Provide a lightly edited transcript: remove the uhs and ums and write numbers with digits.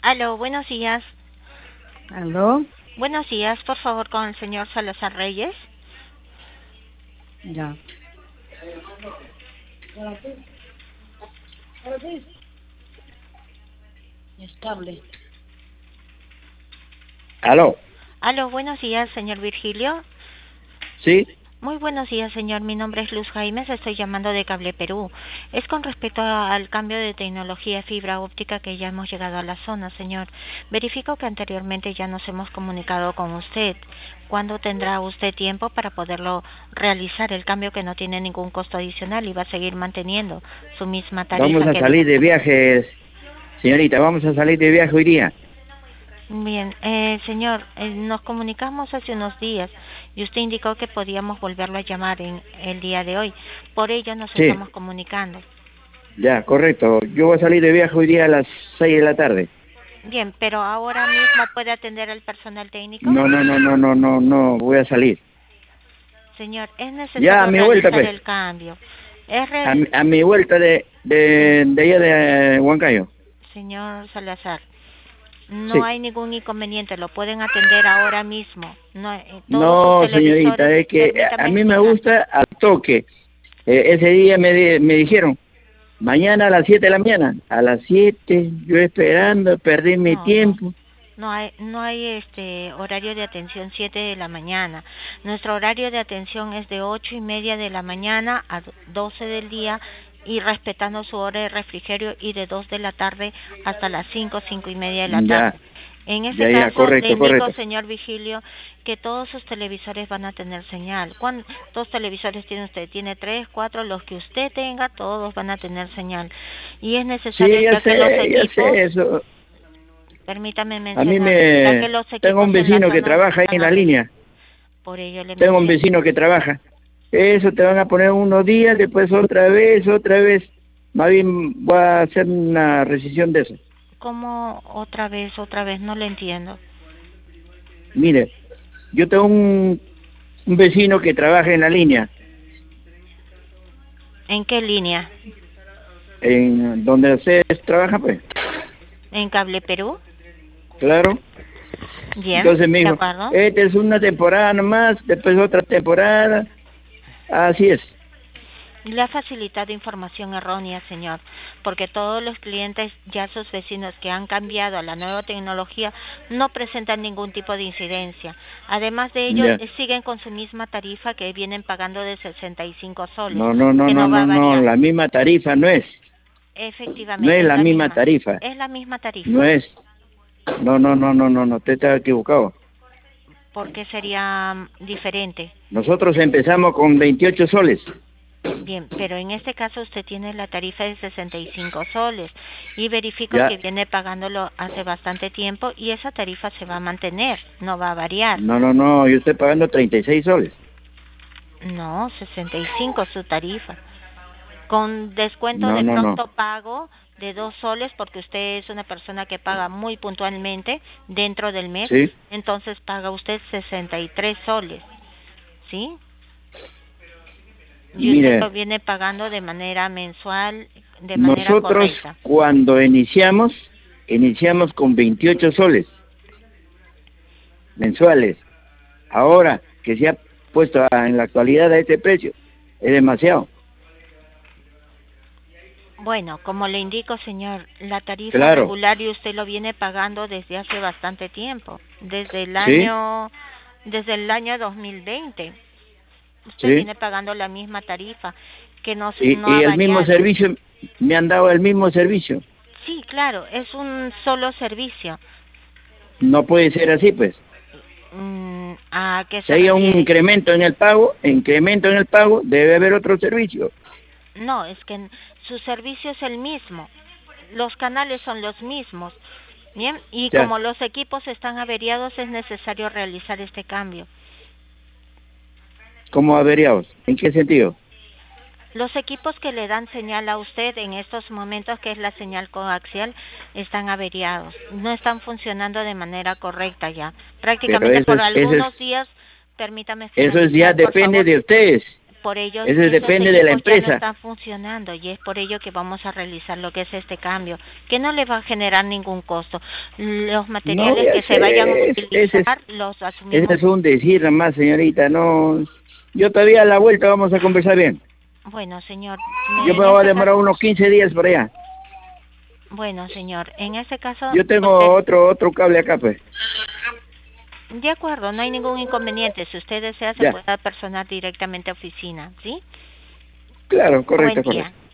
Aló, buenos días. ¿Aló? Buenos días, por favor, con el señor Salazar Reyes. Ya. Estable. ¿Aló? Aló, buenos días, señor Virgilio. ¿Sí? Muy buenos días, señor. Mi nombre es Luz Jaimes, estoy llamando de Cable Perú. Es con respecto al cambio de tecnología fibra óptica que ya hemos llegado a la zona, señor. Verifico que anteriormente ya nos hemos comunicado con usted. ¿Cuándo tendrá usted tiempo para poderlo realizar? El cambio que no tiene ningún costo adicional y va a seguir manteniendo su misma Vamos tarifa a que salir viene. de viaje, señorita, vamos a salir de viaje hoy día. Bien, señor, nos comunicamos hace unos días y usted indicó que podíamos volverlo a llamar en el día de hoy. Por ello nos Sí, estamos comunicando. ya, correcto. Yo voy a salir de viaje hoy día a las 6 de la tarde. Bien, pero ahora mismo puede atender al personal técnico. No, voy a salir. Señor, es Ya a necesario mi vuelta, realizar pues. el cambio. Es A mi vuelta sí, de allá de Huancayo. señor Salazar. No Sí. hay ningún inconveniente, lo pueden atender ahora mismo. No, todos sus No, televisores, señorita, es que a permítame mí me explicar. gusta al toque. Ese día me dijeron, mañana a las 7 de la mañana. A las 7, yo esperando, perdí mi No, no. tiempo. No hay horario de atención 7 de la mañana. Nuestro horario de atención es de 8:30 de la mañana a 12 del día y respetando su hora de refrigerio y de 2 de la tarde hasta las 5:30 de la Ya, tarde. En ese ya, caso, le correcto, indico, correcto. señor Vigilio, que todos sus televisores van a tener señal. ¿Cuántos televisores tiene usted? ¿Tiene 3, 4? Los que usted tenga, todos van a tener señal. Y es Sí, necesario, ya que los ya equipos, sé eso. permítame A mí mencionarle, ya que los tengo equipos un en la vecino que zona trabaja ahí están en la averiados. línea. Por ello le Tengo un menciono. vecino que trabaja. Eso te van a poner unos días, después otra vez, otra vez. Más bien voy a hacer una rescisión de eso. ¿Cómo otra vez, otra vez? No le entiendo. Mire, yo tengo un vecino que trabaja en la línea, ¿En qué línea? en donde ustedes trabajan, pues, ¿En Cable Perú? claro. Bien, Entonces me ¿de dijo, acuerdo? esta es una temporada nomás, después otra temporada. Así es. Le ha facilitado información errónea, señor, porque todos los clientes, ya sus vecinos que han cambiado a la nueva tecnología, no presentan ningún tipo de incidencia. Además de ello, Ya. siguen con su misma tarifa que vienen pagando de 65 soles, que no va a No, variar. la misma tarifa no es. No Efectivamente, es es la la misma misma. tarifa. Es la misma No tarifa. es. No, usted está equivocado. ¿Por qué sería diferente? Nosotros empezamos con 28 soles. Bien, pero en este caso usted tiene la tarifa de 65 soles y verifico Ya. que viene pagándolo hace bastante tiempo y esa tarifa se va a mantener, no va a variar. No, yo estoy pagando 36 soles. No, 65 su tarifa. Con descuento de No. pronto pago de 2 soles porque usted es una persona que paga muy puntualmente dentro del mes, Sí. entonces paga usted 63 soles, ¿sí? Y usted Mire, lo viene pagando de manera mensual, de manera nosotros correcta. cuando iniciamos con 28 soles mensuales. Ahora que se ha puesto en la actualidad a este precio, es demasiado. Bueno, como le indico, señor, la tarifa Claro. regular y usted lo viene pagando desde hace bastante tiempo, Sí, desde el año 2020. Usted sí. viene pagando la misma tarifa, que no ha Y el mismo variado. servicio, me han dado el mismo servicio. Sí, claro, es un solo servicio. No puede ser así, pues. ¿A qué Si se hay un refiere? incremento en el pago, debe haber otro servicio. No, es que su servicio es el mismo. Los canales son los mismos. Bien, y Ya, como los equipos están averiados, es necesario realizar este cambio. ¿cómo averiados? ¿En qué sentido? Los equipos que le dan señal a usted en estos momentos, que es la señal coaxial, están averiados. No están funcionando de manera correcta ya. Pero Prácticamente por algunos días, permítame eso es ya finalizar, por depende favor. de ustedes. Por ello, Eso esos depende de la equipos ya no empresa. están funcionando y es por ello que vamos a realizar lo que es este cambio, que no le va a generar ningún costo. Los No, materiales ya que se vayan a sé, utilizar los ese asumimos. es un decir nomás, señorita, no. Yo todavía a la vuelta vamos a conversar bien. Bueno, señor, Yo en me voy a este demorar caso, unos 15 días por allá. bueno, señor, en este caso, Yo tengo usted, otro cable acá, pues. de acuerdo, no hay ningún inconveniente. Si usted desea, se Ya, puede personar directamente a oficina, ¿sí? claro, Buen correcto, día. correcto.